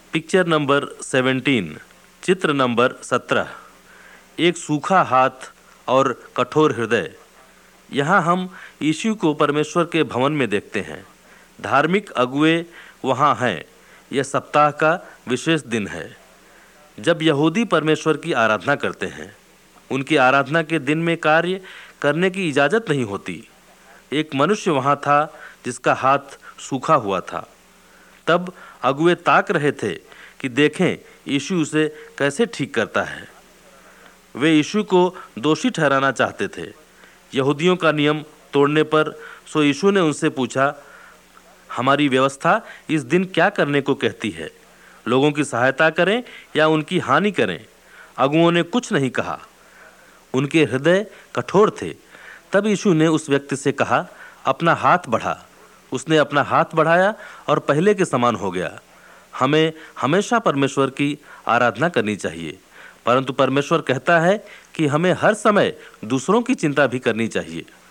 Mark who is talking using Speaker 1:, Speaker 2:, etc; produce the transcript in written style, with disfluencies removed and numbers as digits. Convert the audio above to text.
Speaker 1: Picture number 17, चित्र number 17। एक सूखा हाथ और कठोर हृदय। यहाँ हम यीशु को परमेश्वर के भवन में देखते हैं। धार्मिक अगुए वहाँ हैं। यह सप्ताह का विशेष दिन है जब यहूदी परमेश्वर की आराधना करते हैं। उनकी आराधना के दिन में कार्य करने की इजाज़त नहीं होती। एक मनुष्य वहाँ था जिसका हाथ सूखा हुआ था। तब अगुए ताक रहे थे कि देखें यीशु उसे कैसे ठीक करता है। वे यीशु को दोषी ठहराना चाहते थे यहूदियों का नियम तोड़ने पर। सो यीशु ने उनसे पूछा, हमारी व्यवस्था इस दिन क्या करने को कहती है? लोगों की सहायता करें या उनकी हानि करें? अगुओं ने कुछ नहीं कहा। उनके हृदय कठोर थे। तब यीशु ने उस व्यक्ति से कहा, अपना हाथ बढ़ा। उसने अपना हाथ बढ़ाया और पहले के समान हो गया। हमें हमेशा परमेश्वर की आराधना करनी चाहिए, परंतु परमेश्वर कहता है कि हमें हर समय दूसरों की चिंता भी करनी चाहिए।